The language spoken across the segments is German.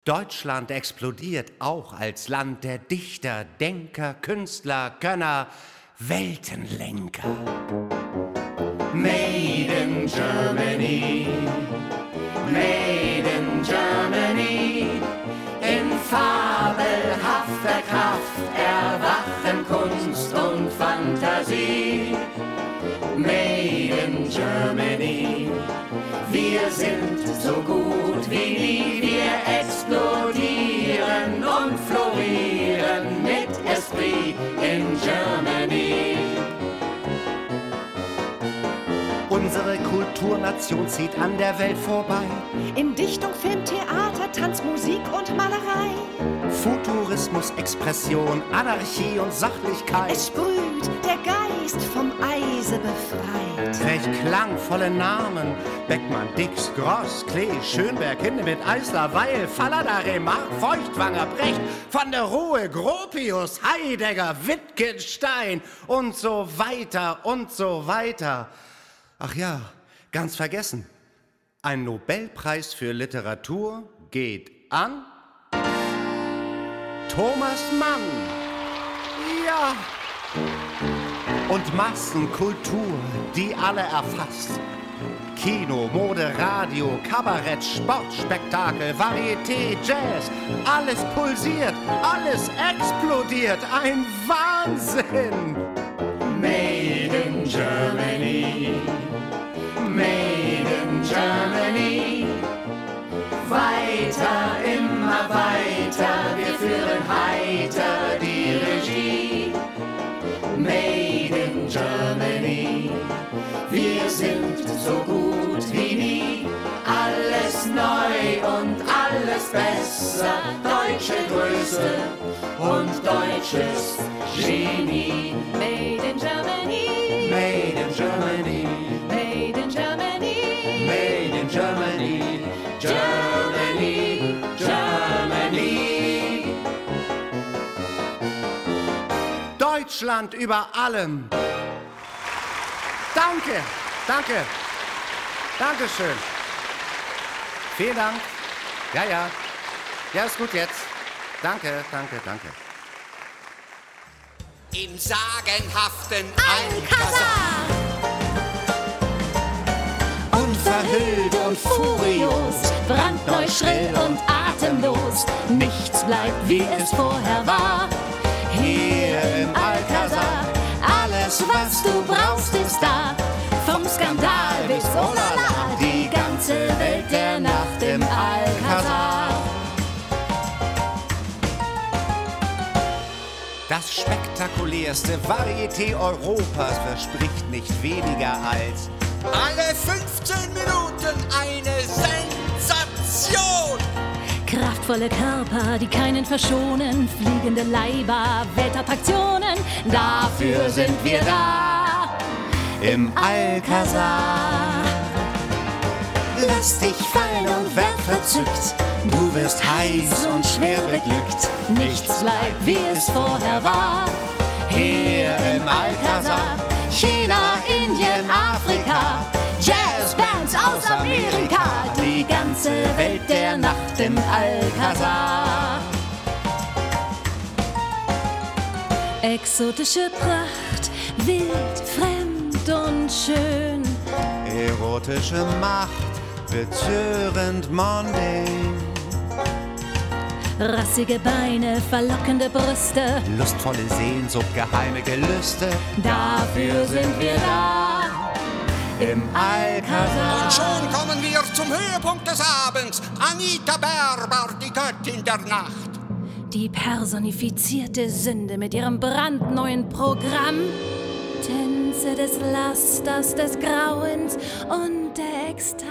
Deutschland explodiert auch als Land der Dichter, Denker, Künstler, Gönner, Weltenlenker. Made in Germany, made in Germany, in fabelhafter Kraft erwachen Kunst und Fantasie. Made in Germany, wir sind so gut wie nie, wir explodieren und florieren mit Esprit in Germany. Unsere Kulturnation zieht an der Welt vorbei. In Dichtung, Film, Theater, Tanz, Musik und Malerei. Futurismus, Expression, Anarchie und Sachlichkeit. Es sprüht der Geist vom Eise befreit. Welch klangvolle Namen: Beckmann, Dix, Gross, Klee, Schönberg, Hindemith, Eisler, Weil, Fallada, Remarque, Feuchtwanger, Brecht, Van der Rohe, Gropius, Heidegger, Wittgenstein und so weiter und so weiter. Ach ja, ganz vergessen. Ein Nobelpreis für Literatur geht an Thomas Mann. Ja. Und Massenkultur, die alle erfasst. Kino, Mode, Radio, Kabarett, Sport, Spektakel, Varieté, Jazz. Alles pulsiert, alles explodiert. Ein Wahnsinn. Made in Germany. Made in Germany. Weiter, immer weiter, wir führen heiter die Regie. Made in Germany, wir sind so gut wie nie. Alles neu und alles besser, deutsche Größe und deutsches Genie. Made in Germany, Made in Germany, made in Germany, Made in Germany, Germany, Germany. Deutschland über allem. Danke, danke, Dankeschön. Vielen Dank. Ja, ja. Ja, ist gut jetzt. Danke, danke, danke. Im sagenhaften Alcazar. Unverhüllt und furios, Brandneu, schrill und atemlos. Nichts bleibt, wie es vorher war. hier im Alcazar. Alles, was du brauchst, ist da. Vom Skandal bis oh la la, die ganze Welt der Nacht im Alcazar. Das spektakulärste Varieté Europas verspricht nicht weniger als alle 15 Minuten eine Sensation. Kraftvolle Körper, die keinen verschonen, fliegende Leiber, Weltattraktionen, dafür sind wir da. im Alcazar. Lass dich fallen und werd verzückt, du wirst heiß und schwer beglückt. Nichts bleibt, wie es vorher war. Hier im Alcazar, China, Indien, Afrika, Jazzbands aus Amerika, die ganze Welt der Nacht im Alcazar. Exotische Pracht, wild, fremd und schön. erotische Macht, bezürend mondän. Rassige Beine, verlockende Brüste, Lustvolle Sehnsucht, geheime Gelüste. dafür sind wir da. Im Alcazar. Und schon kommen wir zum Höhepunkt des Abends. Anita Berber, die Göttin der Nacht. Die personifizierte Sünde mit ihrem brandneuen Programm. Tänze des Lasters, des Grauens und der Ekstase.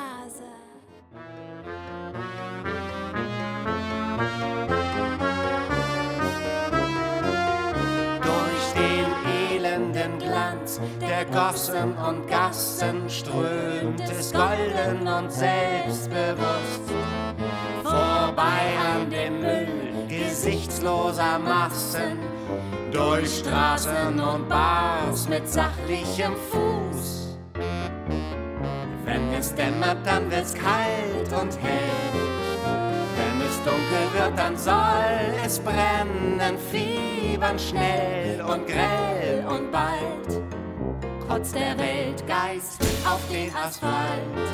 Durch den elenden Glanz der Gossen und Gassen strömt es golden und selbstbewusst. Vorbei an dem Müll gesichtsloser Massen, durch Straßen und Bars mit sachlichem Fuß. Wenn es dämmert, dann wird's kalt und hell. Wenn es wird, dann soll es brennen, fiebern schnell und grell und bald kotzt der Weltgeist auf den Asphalt.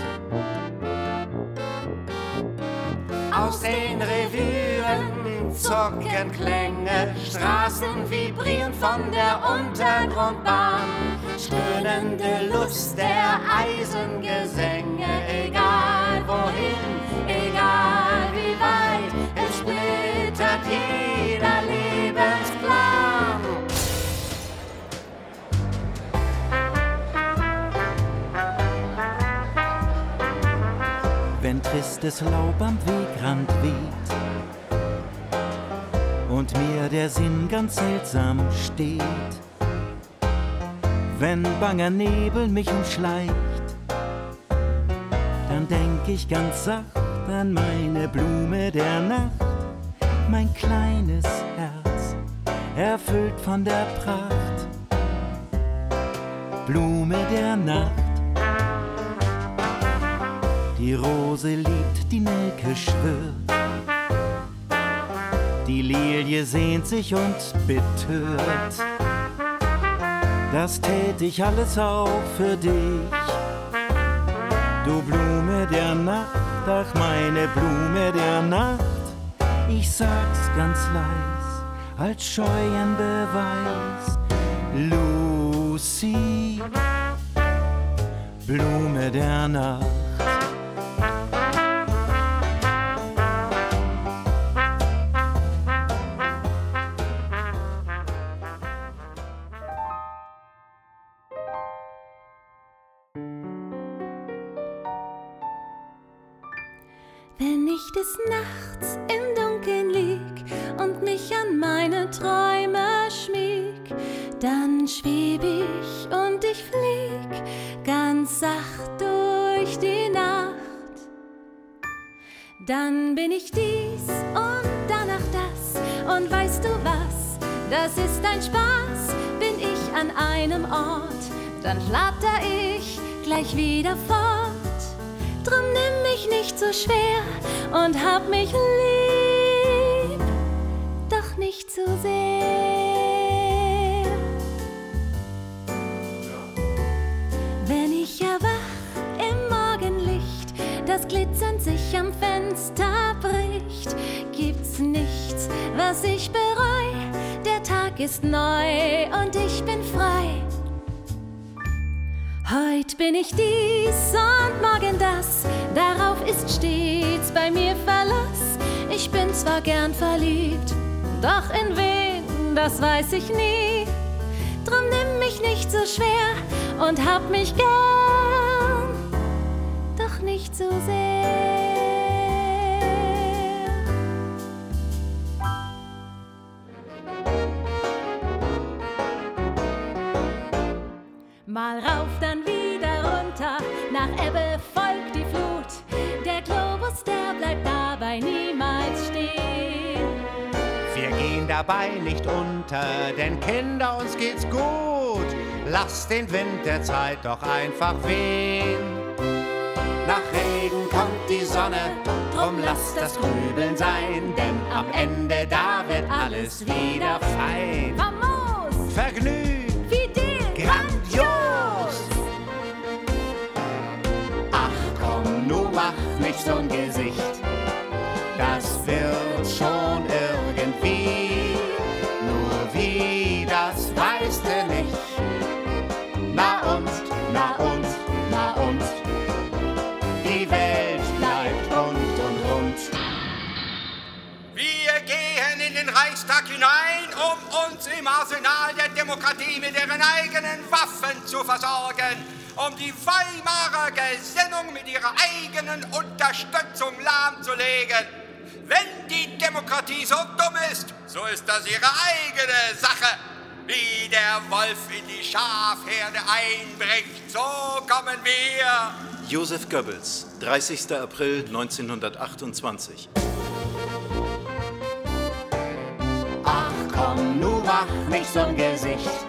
Aus den Revuen zucken Klänge, Straßen vibrieren von der Untergrundbahn. Stöhnende Lust der Eisengesänge, egal wohin, egal wie weit, es splittert jeder Lebensplan. Wenn tristes Laub am Wegrand weht und mir der Sinn ganz seltsam steht, wenn banger Nebel mich umschleicht, dann denk ich ganz sacht an meine Blume der Nacht, mein kleines Herz, erfüllt von der Pracht. Blume der Nacht, die Rose liebt, die Nelke schwirrt, die Lilie sehnt sich und betört. Das tät ich alles auch für dich, du Blume der Nacht, ach meine Blume der Nacht. Ich sag's ganz leis, als Scheuenbeweis, Lucy, Blume der Nacht. Wenn ich des Nachts im Dunkeln lieg und mich an meine Träume schmieg, dann schweb ich und ich flieg ganz sacht durch die Nacht. Dann bin ich dies und danach das und weißt du was, das ist ein Spaß. Bin ich an einem Ort, dann flatter ich gleich wieder fort. Drum nimm mich nicht so schwer und hab mich lieb, doch nicht zu sehr. Wenn ich erwach im Morgenlicht, das glitzernd sich am Fenster bricht, gibt's nichts, was ich bereu. Der Tag ist neu und ich bin frei. Heut bin ich dies und morgen das, darauf ist stets bei mir Verlass. Ich bin zwar gern verliebt, doch in wen, das weiß ich nie. Drum nimm mich nicht so schwer und hab mich gern, doch nicht so sehr. Mal rauf, dann wieder runter, nach Ebbe folgt die Flut. Der Globus, der bleibt dabei niemals stehen. Wir gehen dabei nicht unter, denn Kinder, uns geht's gut. Lasst den Wind der Zeit doch einfach wehen. Nach Regen kommt die Sonne, drum lasst das Grübeln sein, denn am Ende da wird alles wieder fein. Famos, Vergnügt, fidel, grandios. Mach nicht so'n Gesicht, das wird schon irgendwie. Nur wie, das weißt du nicht. Na und, na und, na und, die Welt bleibt rund und rund. Wir gehen in den Reichstag hinein, um uns im Arsenal der Demokratie mit ihren eigenen Waffen zu versorgen, um die Weimarer Gesinnung mit ihrer eigenen Unterstützung lahmzulegen. Wenn die Demokratie so dumm ist, so ist das ihre eigene Sache. Wie der Wolf in die Schafherde einbricht, so kommen wir. Joseph Goebbels, 30. April 1928. Ach komm, nu mach nicht so'n Gesicht.